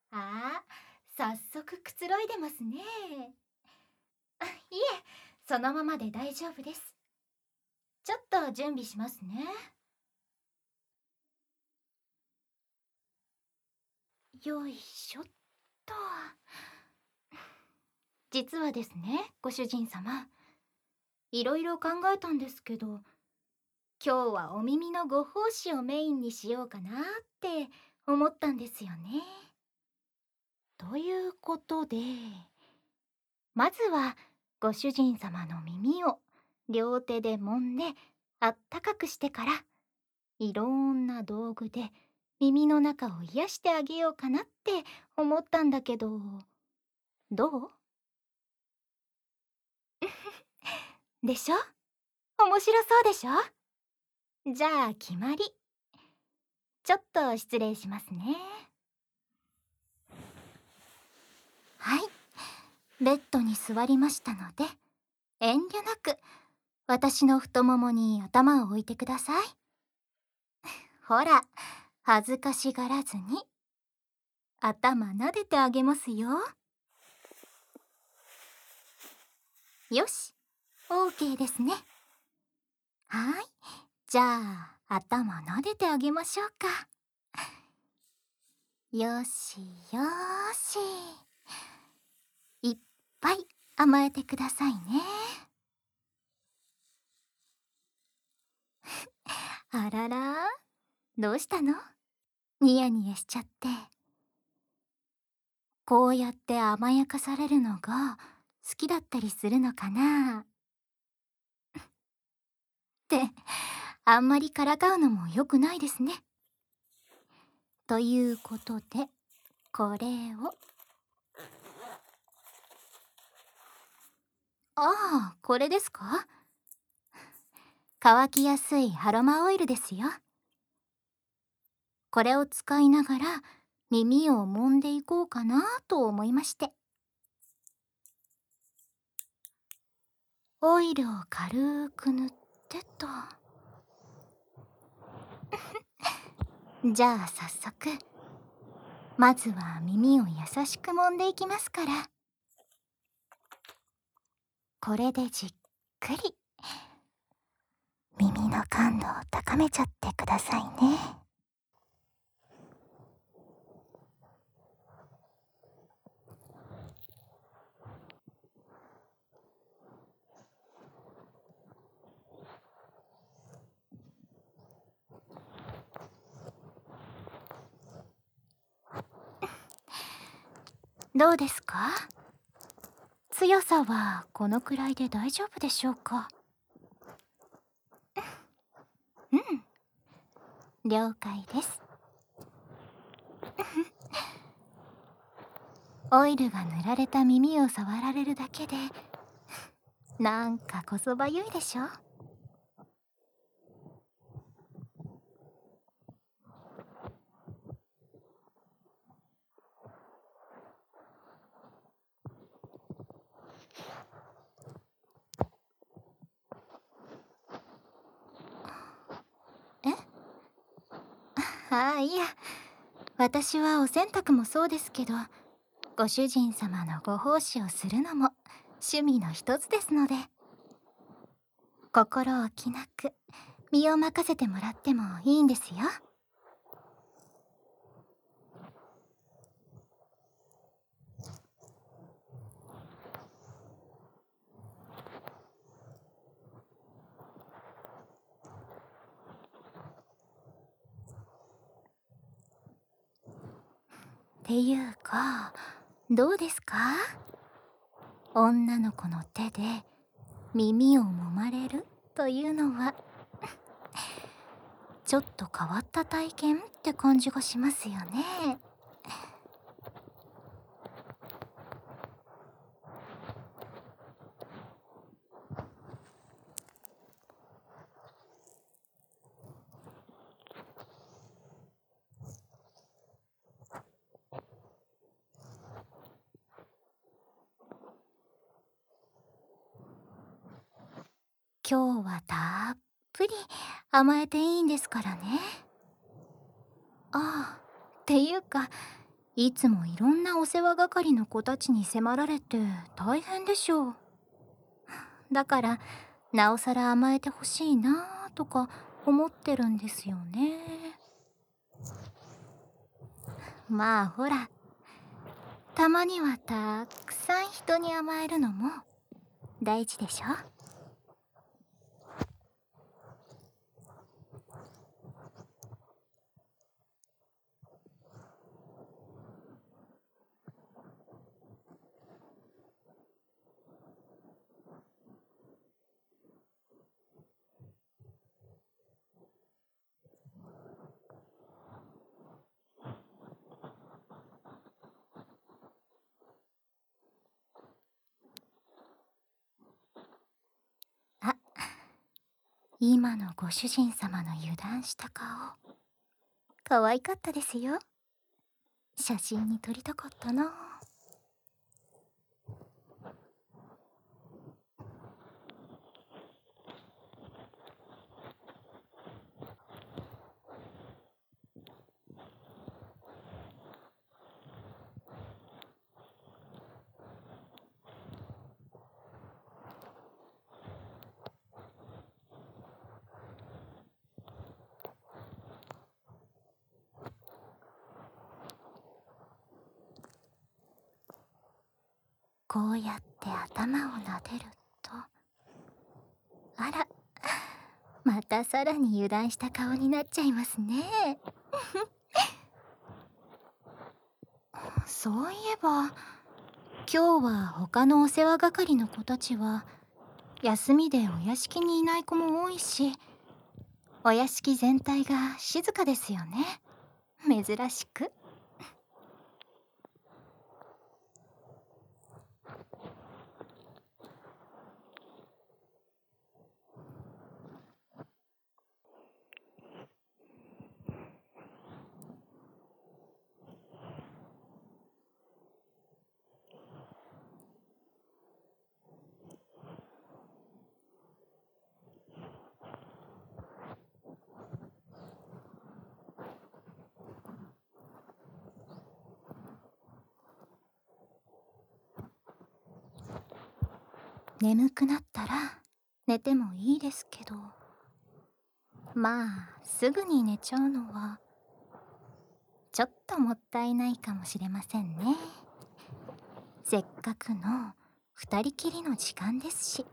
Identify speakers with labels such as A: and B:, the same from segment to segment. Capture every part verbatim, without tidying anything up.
A: ああ、早速くつろいでますね。あ、いえ、そのままで大丈夫です。ちょっと準備しますね。よいしょっと。実はですね、ご主人様、いろいろ考えたんですけど、今日はお耳のご奉仕をメインにしようかなって思ったんですよね。ということで、まずはご主人様の耳を両手で揉んであったかくしてから、いろんな道具で耳の中を癒してあげようかなって思ったんだけど、どう？でしょ？面白そうでしょ？じゃあ決まり。ちょっと失礼しますね。はい、ベッドに座りましたので、遠慮なく私の太ももに頭を置いてください。ほら、恥ずかしがらずに頭撫でてあげますよ。よし、 OK ですね。はい、じゃあ頭撫でてあげましょうか。よしよし、いっぱい甘えてくださいね。あらら、どうしたの？ニヤニヤしちゃって。こうやって甘やかされるのが好きだったりするのかなって、あんまりからかうのも良くないですね。ということで、これを。ああ、これですか？乾きやすいアロマオイルですよ。これを使いながら耳を揉んでいこうかなと思いまして。オイルを軽く塗ってと。じゃあ早速、まずは耳を優しく揉んでいきますから、これでじっくり耳の感度を高めちゃってくださいね。どうですか？強さはこのくらいで大丈夫でしょうか？うん、了解です。オイルが塗られた耳を触られるだけで、なんかこそばゆいでしょ？え？ああ、いや、私はお洗濯もそうですけど、ご主人様のご奉仕をするのも趣味の一つですので、心置きなく身を任せてもらってもいいんですよ。っていうか、どうですか？女の子の手で耳を揉まれるというのはちょっと変わった体験って感じがしますよね。今日はたっぷり甘えていいんですからね。ああ、っていうか、 いつもいろんなお世話係の子たちに迫られて大変でしょう。だからなおさら甘えてほしいなとか思ってるんですよね。まあほら、たまにはたくさん人に甘えるのも大事でしょ。あ、今のご主人様の油断した顔、可愛かったですよ。写真に撮りたかったな。こうやって頭を撫でると、あら、またさらに油断した顔になっちゃいますね。そういえば今日は他のお世話係の子たちは休みでお屋敷にいない子も多いし、お屋敷全体が静かですよね。珍しく。眠くなったら寝てもいいですけど、まあすぐに寝ちゃうのはちょっともったいないかもしれませんね。せっかくの二人きりの時間ですし。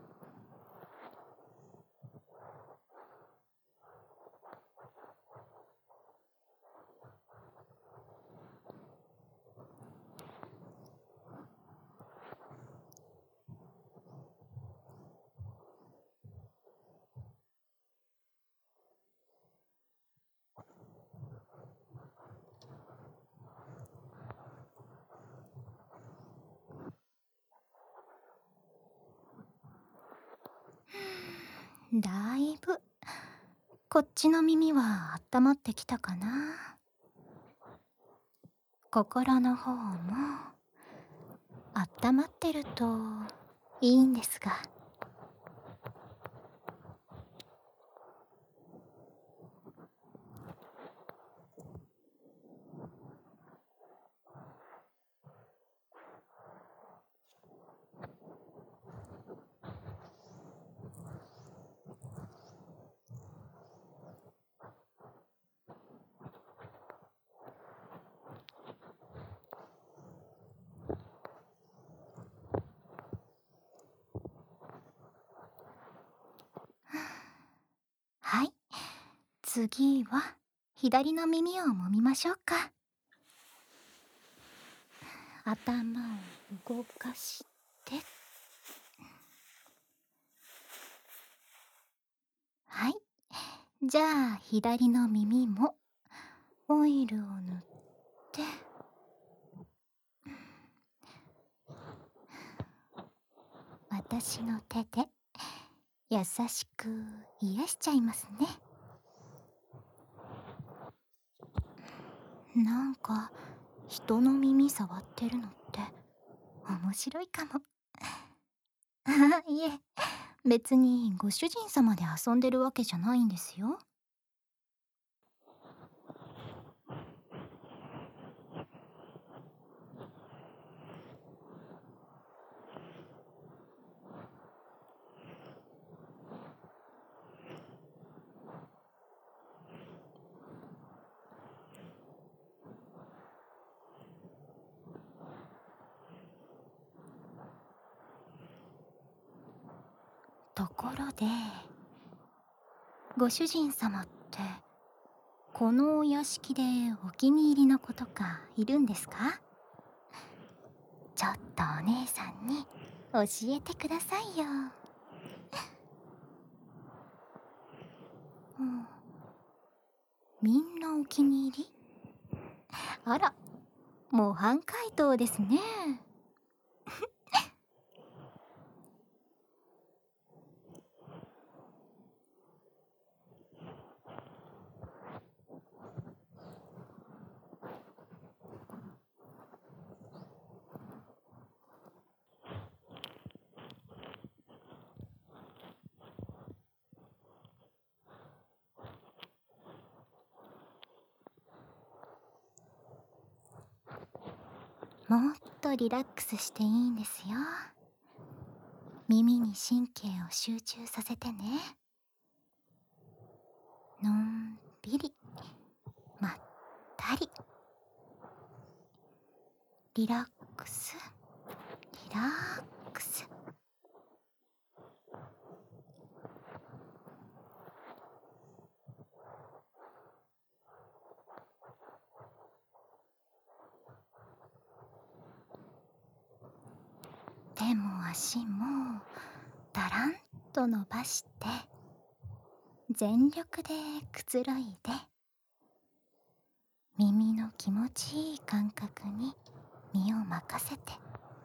A: だいぶこっちの耳は温まってきたかな。心の方も温まってるといいんですが。はい、次は左の耳を揉みましょうか。頭を動かして、はい、じゃあ左の耳もオイルを塗って、私の手で優しく癒しちゃいますね。なんか人の耳触ってるのって面白いかも。あ、いえ、別にご主人様で遊んでるわけじゃないんですよ。 ところで、ご主人様ってこのお屋敷でお気に入りの子とかいるんですか？ちょっとお姉さんに教えてくださいよ。うん、みんなお気に入り？あら、模範解答ですね。もっとリラックスしていいんですよ。耳に神経を集中させてね。のんびり、まったり。リラックス、リラックス。手も足もだらんと伸ばして、全力でくつろいで、耳の気持ちいい感覚に身を任せて。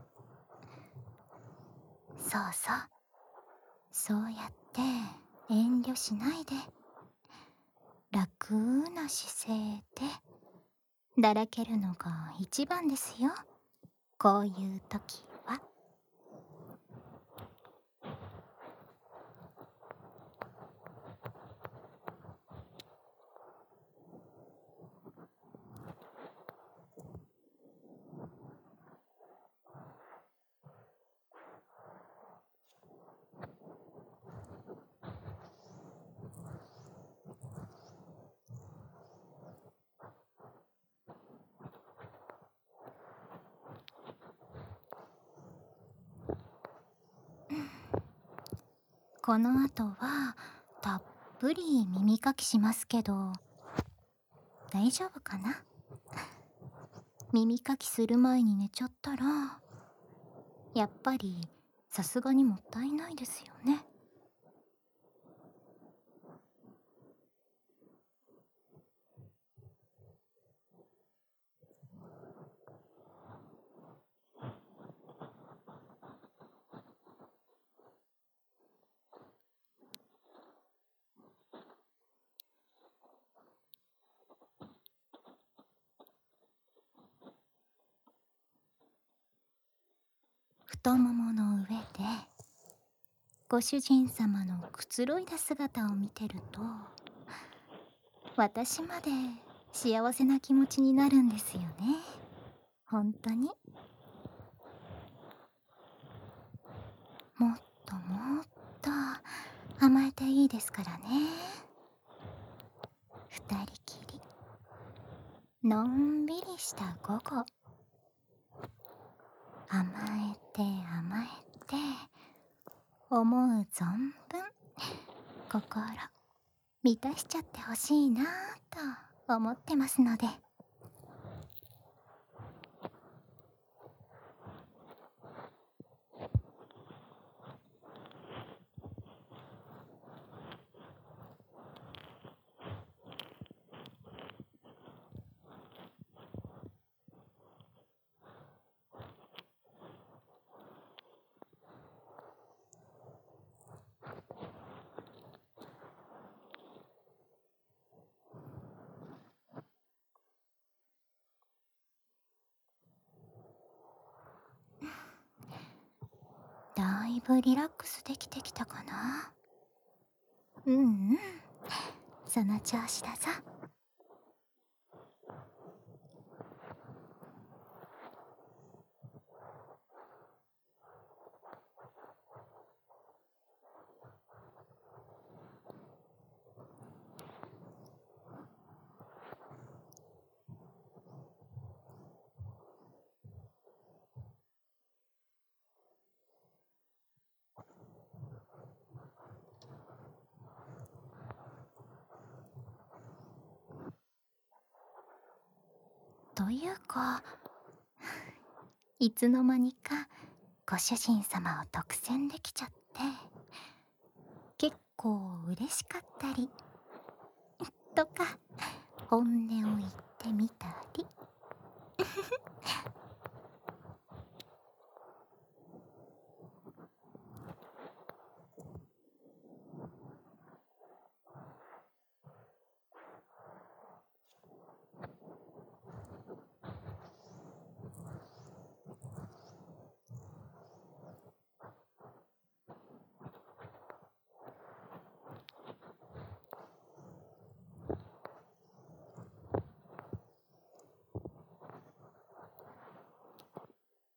A: そうそう、そうやって遠慮しないで、楽な姿勢でだらけるのが一番ですよ、こういう時は。この後はたっぷり耳かきしますけど、大丈夫かな？耳かきする前に寝ちゃったら、やっぱりさすがにもったいないですよね。太ももの上でご主人様のくつろいだ姿を見てると、私まで幸せな気持ちになるんですよね。本当に。もっともっと甘えていいですからね。二人きりのんびりした午後、甘えて甘えて思う存分心満たしちゃってほしいなぁと思ってますので。だいぶリラックスできてきたかな。うんうん、その調子だぞ。 というか、いつの間にかご主人様を独占できちゃって、結構嬉しかったりとか、本音を言っ